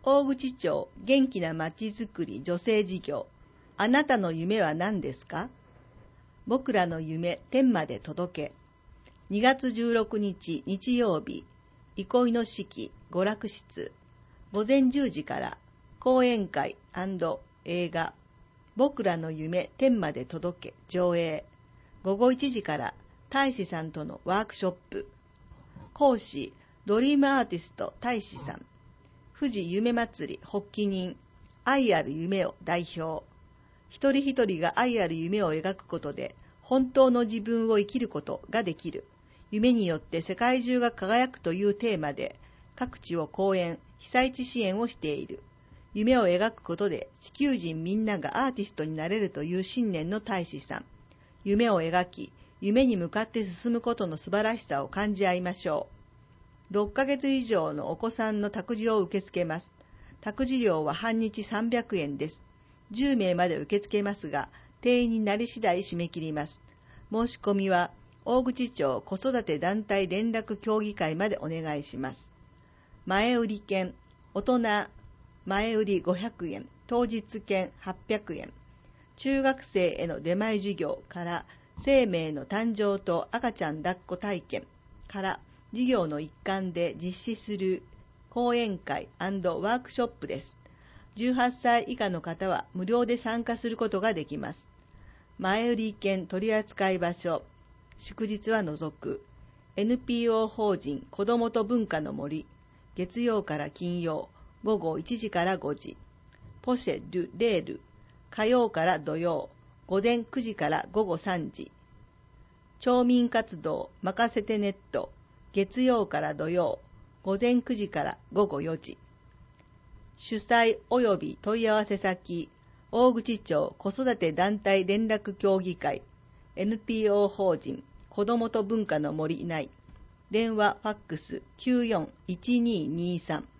大口町元気なまちづくり女性事業。あなたの夢は何ですか？僕らの夢天まで届け。2月16日日曜日、憩いの式娯楽室。午前10時から講演会&映画僕らの夢天まで届け上映。午後1時から大使さんとのワークショップ。講師ドリームアーティスト大使さん。富士夢祭り発起人、愛ある夢を代表。一人一人が愛ある夢を描くことで本当の自分を生きることができる。夢によって世界中が輝くというテーマで各地を講演、被災地支援をしている。夢を描くことで地球人みんながアーティストになれるという信念の大使さん。夢を描き、夢に向かって進むことの素晴らしさを感じ合いましょう。6ヶ月以上のお子さんの託児を受け付けます。託児料は半日300円です。10名まで受け付けますが、定員になり次第締め切ります。申し込みは、大口町子育て団体連絡協議会までお願いします。前売り券、大人、前売り500円、当日券800円。中学生への出前授業から生命の誕生と赤ちゃん抱っこ体験から授業の一環で実施する講演会&ワークショップです。18歳以下の方は無料で参加することができます。前売り券取扱場所、祝日は除く NPO 法人子どもと文化の森、月曜から金曜午後1時から5時、ポシェ・ル・レール、火曜から土曜午前9時から午後3時、町民活動任せてネット、月曜から土曜午前9時から午後4時。主催及び問い合わせ先、大口町子育て団体連絡協議会、NPO 法人子どもと文化の森内。電話ファックス941223